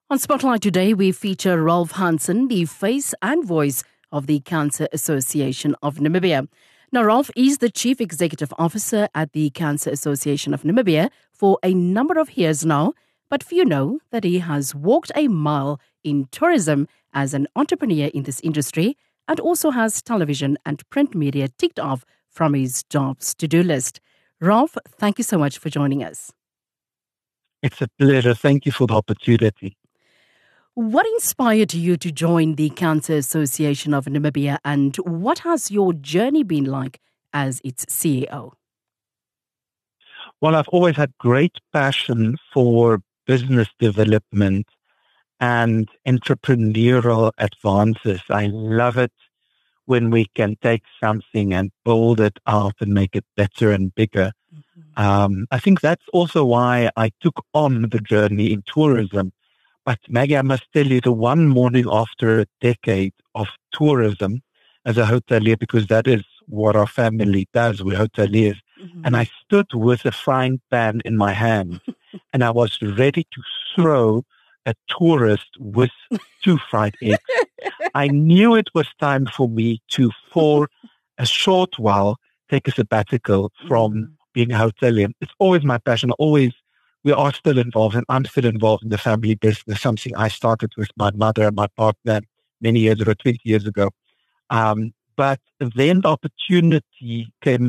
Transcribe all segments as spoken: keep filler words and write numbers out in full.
On Spotlight today, we feature Rolf Hansen, the face and voice of the Cancer Association of Namibia. Now, Rolf is the Chief Executive Officer at the Cancer Association of Namibia for a number of years now, but few know that he has walked a mile in tourism as an entrepreneur in this industry and also has television and print media ticked off from his jobs to-do list. Rolf, thank you so much for joining us. It's a pleasure. Thank you for the opportunity. What inspired you to join the Cancer Association of Namibia, and what has your journey been like as its C E O? Well, I've always had great passion for business development and entrepreneurial advances. I love it when we can take something and build it out and make it better and bigger. Mm-hmm. Um, I think that's also why I took on the journey in tourism. But Maggie, I must tell you, the one morning after a decade of tourism as a hotelier, because that is what our family does, we're hoteliers, mm-hmm. and I stood with a frying pan in my hand and I was ready to throw a tourist with two fried eggs. I knew it was time for me to, for a short while, take a sabbatical from mm-hmm. being a hotelier. It's always my passion, always. We are still involved, and I'm still involved in the family business, something I started with my mother and my partner many years ago, twenty years ago. Um, but then the opportunity came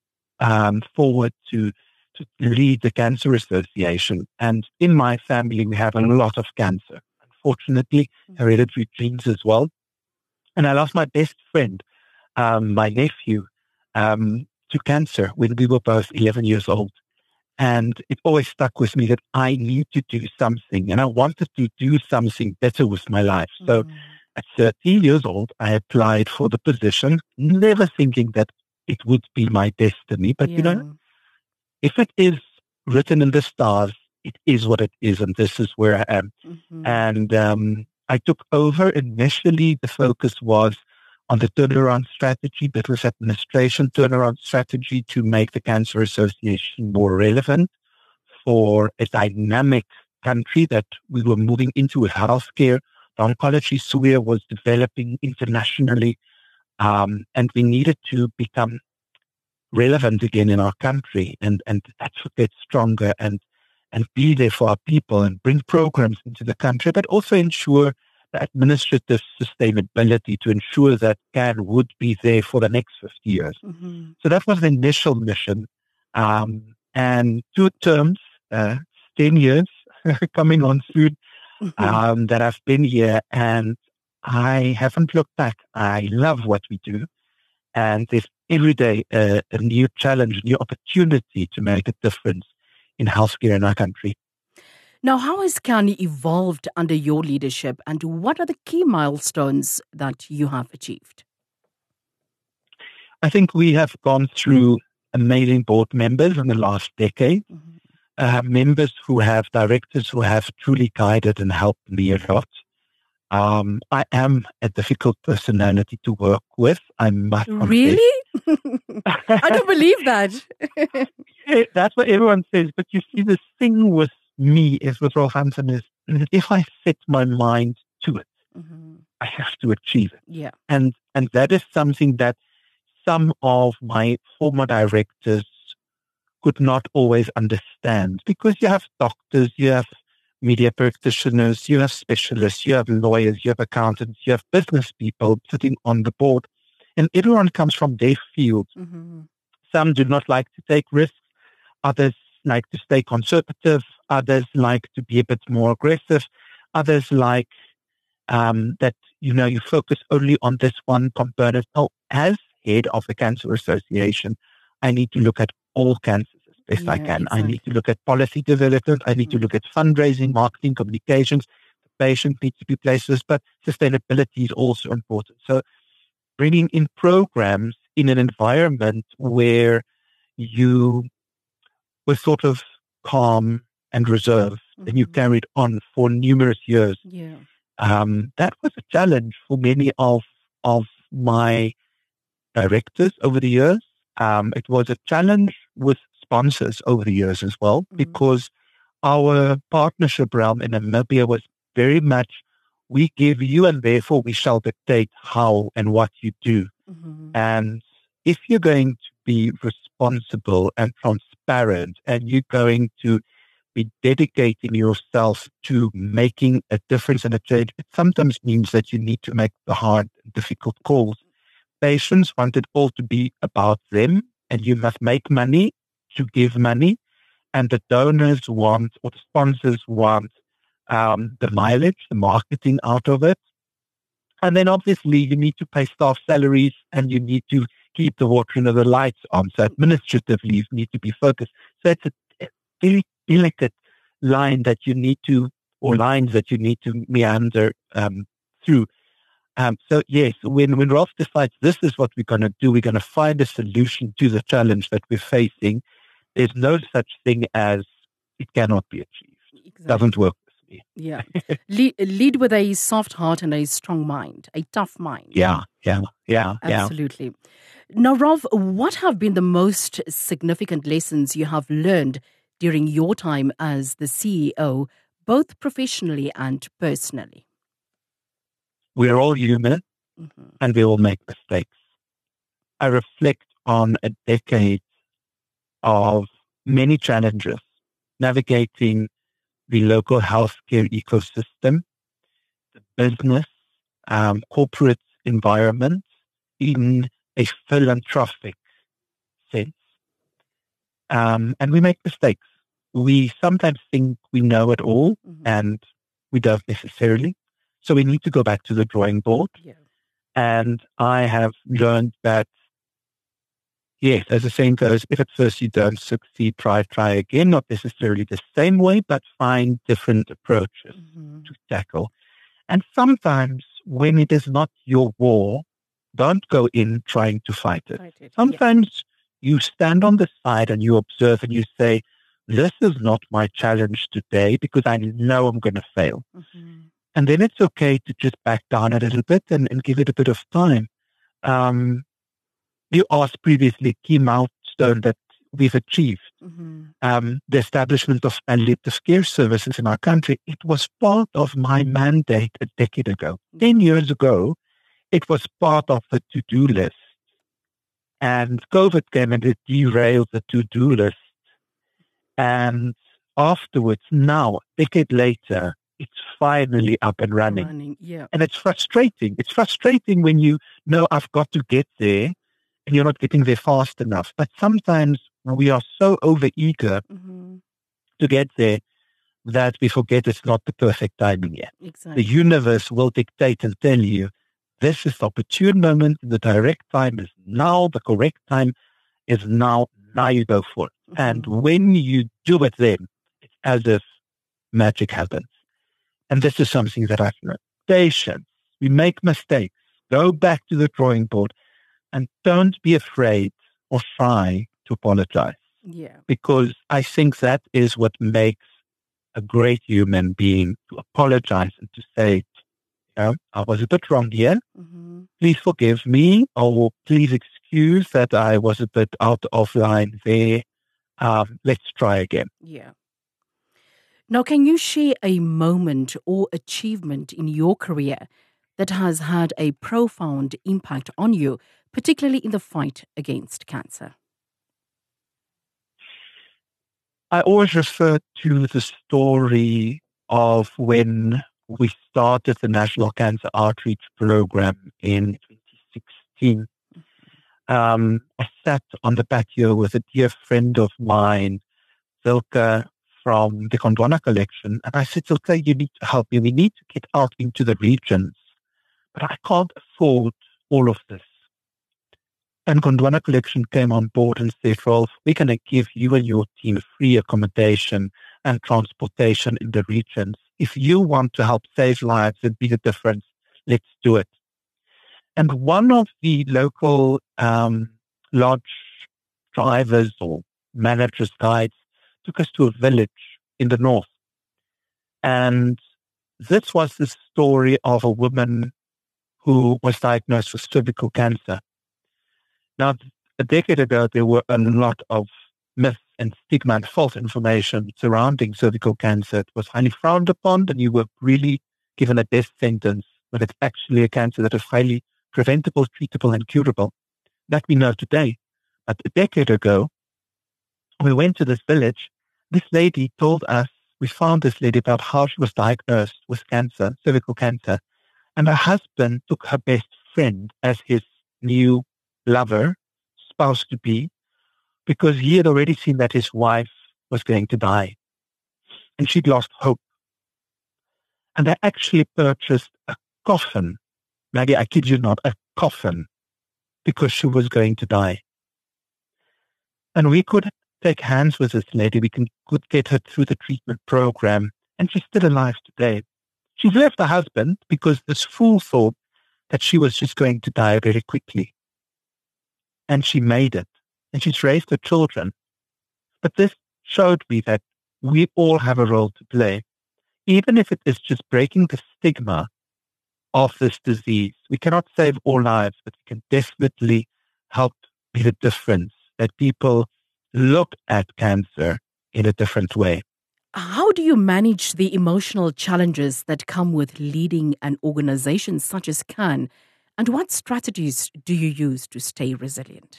um, forward to, to lead the Cancer Association. And in my family, we have a lot of cancer, unfortunately, hereditary genes as well. And I lost my best friend, um, my nephew, um, to cancer when we were both eleven years old. And it always stuck with me that I need to do something, and I wanted to do something better with my life. Mm. So at thirteen years old, I applied for the position, never thinking that it would be my destiny. But, yeah. you know, if it is written in the stars, it is what it is, and this is where I am. Mm-hmm. And um, I took over. Initially, the focus was on the turnaround strategy, business administration turnaround strategy to make the Cancer Association more relevant for a dynamic country that we were moving into with healthcare. The oncology sphere was developing internationally, um, and we needed to become relevant again in our country and, and advocate stronger and, and be there for our people and bring programs into the country, but also ensure administrative sustainability to ensure that C A N would be there for the next fifty years. Mm-hmm. So that was the initial mission. Um, and two terms, uh, ten years coming on soon, mm-hmm. um, that I've been here, and I haven't looked back. I love what we do. And there's every day uh, a new challenge, a new opportunity to make a difference in healthcare in our country. Now, how has C A N evolved under your leadership, and what are the key milestones that you have achieved? I think we have gone through amazing board members in the last decade, mm-hmm. uh, members who have, directors who have truly guided and helped me a lot. Um, I am a difficult personality to work with, I must confess. Really? I don't believe that. That's what everyone says, but you see, the thing with me is with Rolf Hansen is if I set my mind to it, mm-hmm. I have to achieve it. Yeah. And and that is something that some of my former directors could not always understand, because you have doctors, you have media practitioners, you have specialists, you have lawyers, you have accountants, you have business people sitting on the board, and everyone comes from their field. Mm-hmm. Some do not like to take risks, others like to stay conservative, others like to be a bit more aggressive, others like um, that, you know, you focus only on this one component. Oh, as head of the Cancer Association, I need to look at all cancers as best yeah, I can. Exactly. I need to look at policy development. I need mm-hmm. to look at fundraising, marketing, communications. The patient needs to be placed first, but sustainability is also important. So bringing in programs in an environment where you were sort of calm and reserved, mm-hmm. and you carried on for numerous years. Yeah. Um, that was a challenge for many of of my directors over the years. Um, it was a challenge with sponsors over the years as well, mm-hmm. because our partnership realm in Namibia was very much, we give you and therefore we shall dictate how and what you do. Mm-hmm. And if you're going to be responsible and transparent and you're going to be dedicating yourself to making a difference and a change, it sometimes means that you need to make the hard, difficult calls. Patients want it all to be about them, and you must make money to give money. And the donors want, or the sponsors want, um, the mileage, the marketing out of it. And then obviously you need to pay staff salaries and you need to keep the water and the lights on. So administratively, you need to be focused. So it's a, a very delicate line that you need to, or lines that you need to meander um, through. Um, so yes, when, when Rolf decides this is what we're going to do, we're going to find a solution to the challenge that we're facing. There's no such thing as it cannot be achieved. Exactly. Doesn't work with me. Yeah. lead, lead with a soft heart and a strong mind, a tough mind. Yeah, yeah, yeah, Absolutely. Yeah. Now, Rolf, what have been the most significant lessons you have learned during your time as the C E O, both professionally and personally? We're all human, mm-hmm. and we all make mistakes. I reflect on a decade of many challenges, navigating the local healthcare ecosystem, the business, um, corporate environment in a philanthropic sense. Um, and we make mistakes. We sometimes think we know it all, mm-hmm. and we don't necessarily. So we need to go back to the drawing board. Yeah. And I have learned that, yes, as the saying goes, if at first you don't succeed, try, try again. Not necessarily the same way, but find different approaches mm-hmm. to tackle. And sometimes when it is not your war, don't go in trying to fight it. Fight it. Sometimes yeah. you stand on the side and you observe and you say, this is not my challenge today because I know I'm going to fail. Mm-hmm. And then it's okay to just back down a little bit and, and give it a bit of time. Um, you asked previously key milestone that we've achieved. Mm-hmm. Um, the establishment of palliative care services in our country. It was part of my mandate a decade ago. Mm-hmm. Ten years ago, it was part of the to-do list. And COVID came and it derailed the to-do list. And afterwards, now, a decade later, it's finally up and running. running yeah. And it's frustrating. It's frustrating when you know I've got to get there and you're not getting there fast enough. But sometimes we are so overeager mm-hmm. to get there that we forget it's not the perfect timing yet. Exactly. The universe will dictate and tell you, this is the opportune moment. The direct time is now. The correct time is now. Now you go for it. Mm-hmm. And when you do it then, it's as if magic happens. And this is something that I've learned. Patience. We make mistakes. Go back to the drawing board and don't be afraid or shy to apologize. Yeah. Because I think that is what makes a great human being, to apologize and to say, you know, I was a bit wrong here. Mm-hmm. Please forgive me, or please excuse that I was a bit out of line there. Um, let's try again. Yeah. Now, can you share a moment or achievement in your career that has had a profound impact on you, particularly in the fight against cancer? I always refer to the story of when we started the National Cancer Outreach Program in twenty sixteen. Um, I sat on the patio with a dear friend of mine, Silke, from the Gondwana collection. And I said, okay, you need to help me. We need to get out into the regions. But I can't afford all of this. And Gondwana collection came on board and said, Rolf, we're going to give you and your team free accommodation and transportation in the regions. If you want to help save lives and be the difference, let's do it. And one of the local um, lodge drivers or managers, guides, took us to a village in the north. And this was the story of a woman who was diagnosed with cervical cancer. Now, a decade ago, there were a lot of myths and stigma and false information surrounding cervical cancer. It was highly frowned upon, and you were really given a death sentence, but it's actually a cancer that is highly preventable, treatable, and curable. That we know today. But a decade ago, we went to this village. This lady told us, we found this lady about how she was diagnosed with cancer, cervical cancer, and her husband took her best friend as his new lover, spouse to be, because he had already seen that his wife was going to die. And she'd lost hope. And they actually purchased a coffin. Maggie, I kid you not, a coffin, because she was going to die. And we could take hands with this lady. We can, could get her through the treatment program. And she's still alive today. She's left her husband because this fool thought that she was just going to die very quickly. And she made it. And she's raised her children. But this showed me that we all have a role to play. Even if it is just breaking the stigma of this disease. We cannot save all lives, but we can definitely help make a difference, that people look at cancer in a different way. How do you manage the emotional challenges that come with leading an organization such as CAN? And what strategies do you use to stay resilient?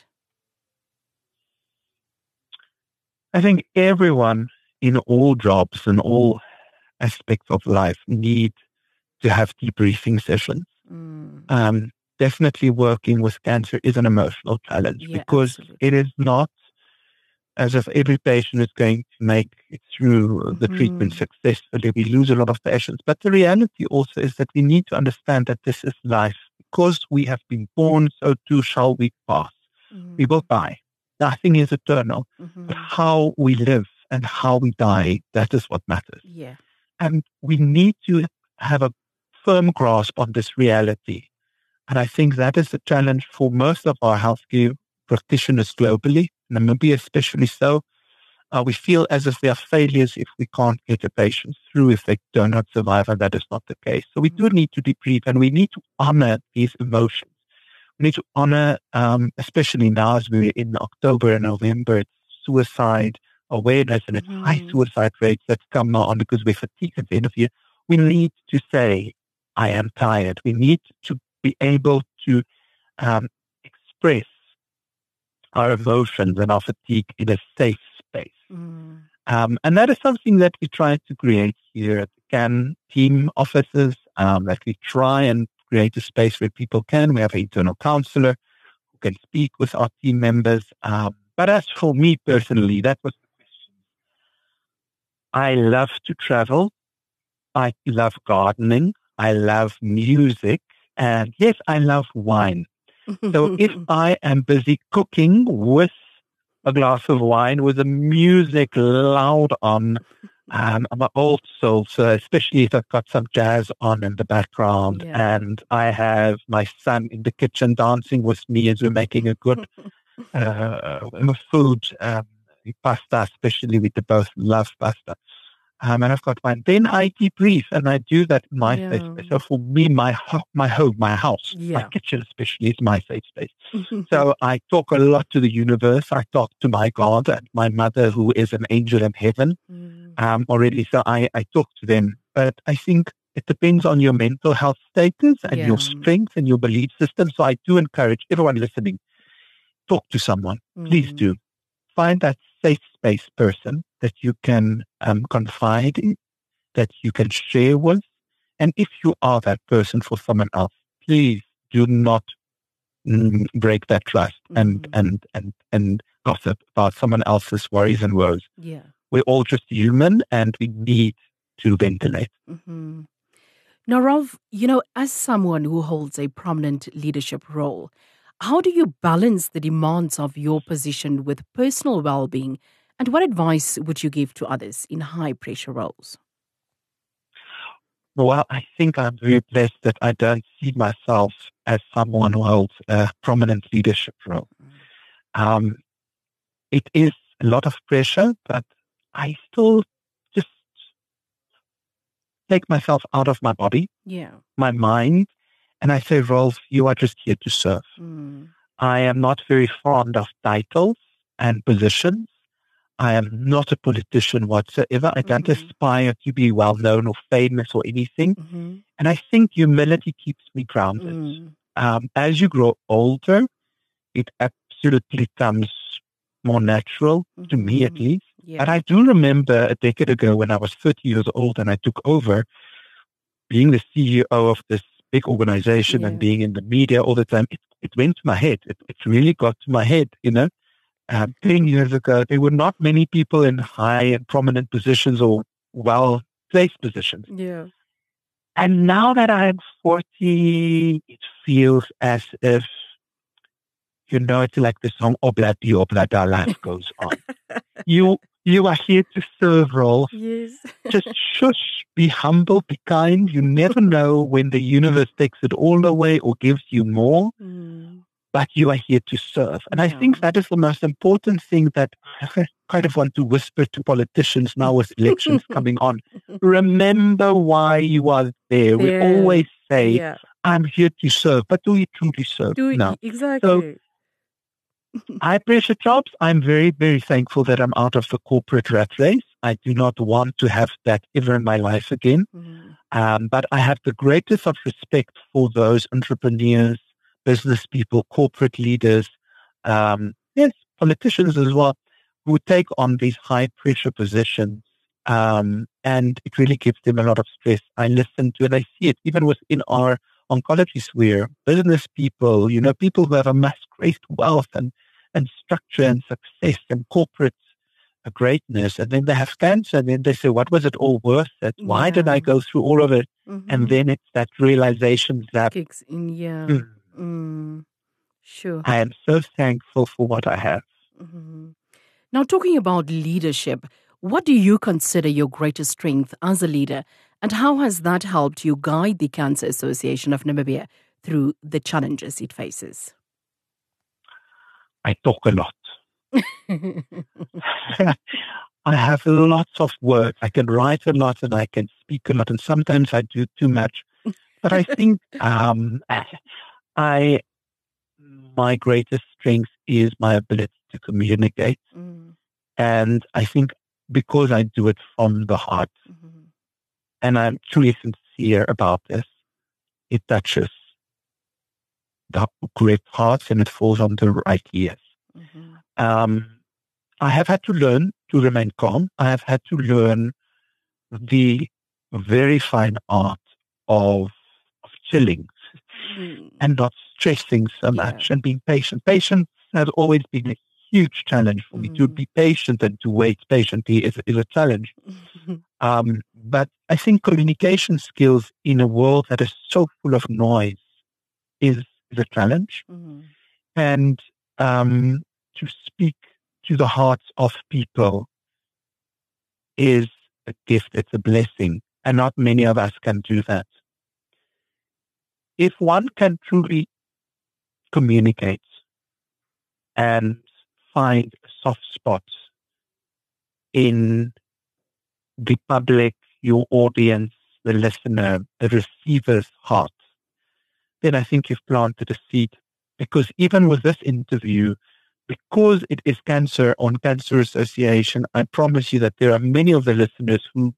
I think everyone in all jobs and all aspects of life need to have debriefing sessions. Mm. Um, definitely working with cancer is an emotional challenge yeah, because absolutely. It is not as if every patient is going to make it through mm-hmm. the treatment successfully. We lose a lot of patients. But the reality also is that we need to understand that this is life. Because we have been born, so too shall we pass. Mm-hmm. We will die. Nothing is eternal. Mm-hmm. But how we live and how we die, that is what matters. Yeah. And we need to have a firm grasp on this reality. And I think that is the challenge for most of our healthcare practitioners globally, Namibia especially so. Uh, we feel as if we are failures if we can't get a patient through, if they do not survive, and that is not the case. So we do need to debrief, and we need to honor these emotions. We need to honor, um, especially now as we're in October and November, it's suicide awareness and it's mm-hmm. high suicide rates that come on because we're fatigued at the end of the year. We need to say, I am tired. We need to be able to um, express our emotions and our fatigue in a safe space. Mm. Um, and that is something that we try to create here at the CAN team offices, um, that we try and create a space where people can. We have an internal counselor who can speak with our team members. Um, but as for me personally, that was the question. I love to travel. I love gardening. I love music. And yes, I love wine. So if I am busy cooking with a glass of wine with the music loud on, um, I'm an old soul, so especially if I've got some jazz on in the background yeah. and I have my son in the kitchen dancing with me as we're making a good uh, food, um, pasta, especially we both love pasta. Um, and I've got mine. Then I debrief, and I do that in my yeah. safe space. So for me, my ho- my home, my house, yeah. my kitchen especially is my safe space. So I talk a lot to the universe. I talk to my God and my mother, who is an angel in heaven mm. um, already. So I, I talk to them. But I think it depends on your mental health status and yeah. your strength and your belief system. So I do encourage everyone listening, talk to someone. Mm. Please do. Find that safe space person that you can um, confide in, that you can share with. And if you are that person for someone else, please do not mm, break that trust mm-hmm. and, and, and, and gossip about someone else's worries and woes. Yeah. We're all just human and we need to ventilate. Mm-hmm. Now, Rolf, you know, as someone who holds a prominent leadership role, how do you balance the demands of your position with personal well-being? And what advice would you give to others in high-pressure roles? Well, I think I'm very blessed that I don't see myself as someone who holds a prominent leadership role. Um, it is a lot of pressure, but I still just take myself out of my body, yeah. my mind, and I say, Rolf, you are just here to serve. Mm. I am not very fond of titles and positions. I am not a politician whatsoever. I don't mm-hmm. aspire to be well known or famous or anything. Mm-hmm. And I think humility keeps me grounded. Mm. Um, as you grow older, it absolutely comes more natural, mm-hmm. to me at least. Yeah. And I do remember a decade ago when I was thirty years old and I took over being the C E O of this big organization yeah. and being in the media all the time. It, it went to my head. It, it really got to my head, you know. Um, ten years ago, there were not many people in high and prominent positions or well-placed positions. Yeah. And now that I'm forty, it feels as if, you know, it's like the song Obladi Oblada, life goes on. you you are here to serve, Rolf. Yes. Just shush, be humble, be kind. You never know when the universe takes it all away or gives you more. Mm. But you are here to serve. And yeah. I think that is the most important thing that I kind of want to whisper to politicians now with elections coming on. Remember why you are there. We yeah. always say, yeah. I'm here to serve, but do you truly serve? Do you, no. Exactly. So, high pressure jobs, I'm very, very thankful that I'm out of the corporate rat race. I do not want to have that ever in my life again. Mm. Um, but I have the greatest of respect for those entrepreneurs, business people, corporate leaders, um, yes, politicians as well, who take on these high pressure positions. Um, and it really gives them a lot of stress. I listen to and I see it even within our oncology sphere, business people, you know, people who have amassed great wealth and, and structure and success and corporate greatness. And then they have cancer and then they say, what was it all worth it? Yeah. Why did I go through all of it? Mm-hmm. And then it's that realization that kicks in, yeah. Mm, mm, sure. I am so thankful for what I have. Mm-hmm. Now, talking about leadership, what do you consider your greatest strength as a leader? And how has that helped you guide the Cancer Association of Namibia through the challenges it faces? I talk a lot. I have lots of words. I can write a lot and I can speak a lot. And sometimes I do too much. But I think um, I my greatest strength is my ability to communicate. Mm. And I think because I do it from the heart, mm-hmm. and I'm truly sincere about this, it touches the great hearts and it falls on the right ears. Mm-hmm. Um, I have had to learn to remain calm. I have had to learn the very fine art of, of chilling mm. and not stressing so much yeah. and being patient. Patience has always been a huge challenge for mm. me. To be patient and to wait patiently is, is a challenge. um, but I think communication skills in a world that is so full of noise is, is a challenge. Mm. And um, to speak to the hearts of people is a gift. It's a blessing. And not many of us can do that. If one can truly communicate and find soft spots in the public, your audience, the listener, the receiver's heart, then I think you've planted a seed. Because even with this interview, because it is cancer on Cancer Association, I promise you that there are many of the listeners who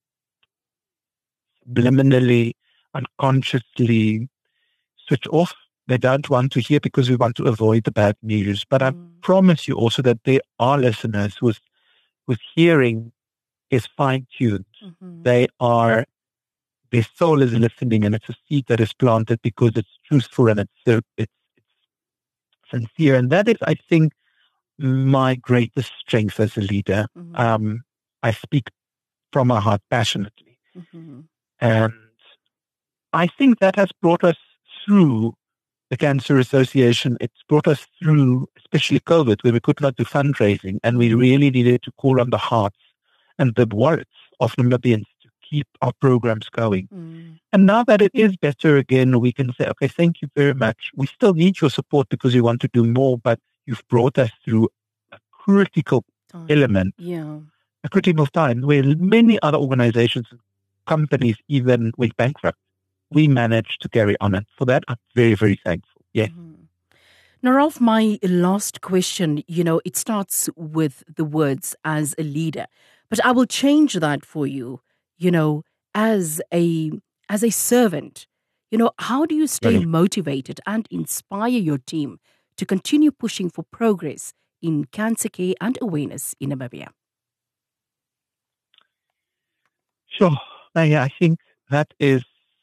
subliminally, unconsciously switch off. They don't want to hear because we want to avoid the bad news. But mm. I promise you also that there are listeners whose, whose hearing is fine-tuned. Mm-hmm. They are, their soul is listening, and it's a seed that is planted because it's truthful and it's, it's sincere. And that is, I think, my greatest strength as a leader. Mm-hmm. Um, I speak from my heart passionately. Mm-hmm. And I think that has brought us through the Cancer Association. It's brought us through, especially COVID, where we could not do fundraising, and we really needed to call on the hearts and the wallets of Namibians to keep our programs going. Mm. And now that it is better again, we can say, okay, thank you very much. We still need your support because we want to do more, but you've brought us through a critical time. element, yeah. a critical time where many other organizations, companies even went bankrupt. We managed to carry on. And for that, I'm very, very thankful. Yes. Mm-hmm. Now, Ralph, my last question, you know, it starts with the words "as a leader," but I will change that for you, you know, as a as a servant. You know, how do you stay Really. motivated and inspire your team to continue pushing for progress in cancer care and awareness in Namibia? Sure. Now, yeah, I think that is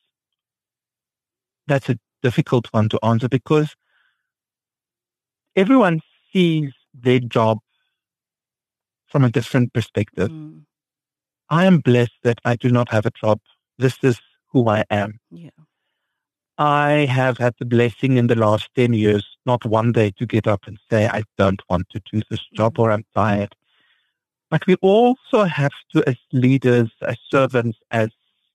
that's a difficult one to answer because everyone sees their job from a different perspective. Mm, I am blessed that I do not have a job. This is who I am. yeah. I have had the blessing in the last ten years, not one day to get up and say, I don't want to do this job Mm, or I'm tired. But we also have to, as leaders, as servants, as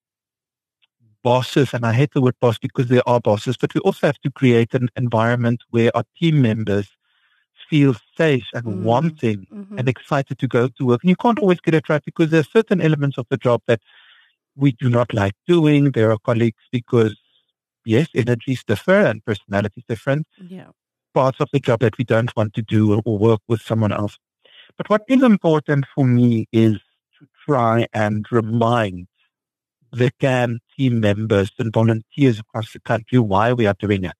bosses, and I hate the word boss because they are bosses, but we also have to create an environment where our team members feel safe and mm, wanting mm-hmm. and excited to go to work. And you can't always get it right because there are certain elements of the job that we do not like doing. There are colleagues because, yes, energies differ and personalities different. Yeah. Parts of the job that we don't want to do or, or work with someone else. But what is important for me is to try and remind the C A N team members and volunteers across the country why we are doing it.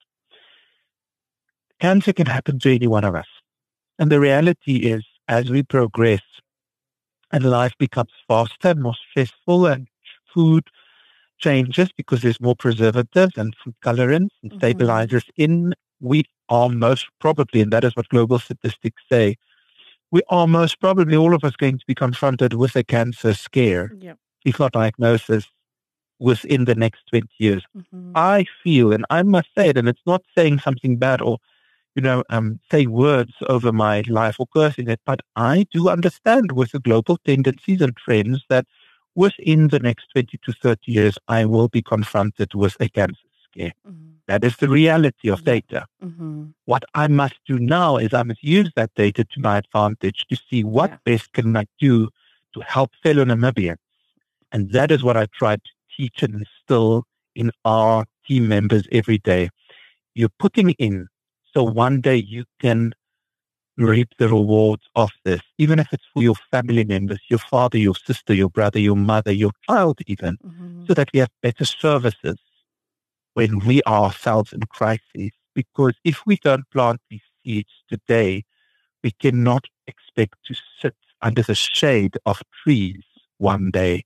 Cancer can happen to any one of us. And the reality is, as we progress and life becomes faster, more stressful, and food changes because there's more preservatives and food colorants and Mm-hmm. stabilizers in, we are most probably, and that is what global statistics say, we are most probably all of us going to be confronted with a cancer scare, Yeah. if not diagnosis, within the next twenty years. Mm-hmm. I feel, and I must say it, and it's not saying something bad or, you know, um, say words over my life or cursing it, but I do understand with the global tendencies and trends that within the next twenty to thirty years, I will be confronted with a cancer scare. Mm-hmm. That is the reality of Yeah. data. Mm-hmm. What I must do now is I must use that data to my advantage to see what Yeah. best can I do to help fellow Namibians. And that is what I try to teach and instill in our team members every day. You're putting in so one day you can reap the rewards of this, even if it's for your family members, your father, your sister, your brother, your mother, your child even, Mm-hmm. so that we have better services when we are ourselves in crisis. Because if we don't plant these seeds today, we cannot expect to sit under the shade of trees one day.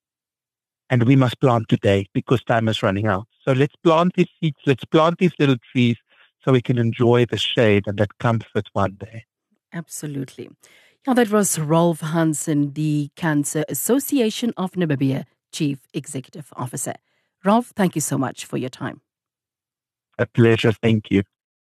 And we must plant today because time is running out. So let's plant these seeds, let's plant these little trees so we can enjoy the shade and that comfort one day. Absolutely. Yeah, that was Rolf Hansen, the Cancer Association of Namibia Chief Executive Officer. Rolf, thank you so much for your time. A pleasure. Thank you.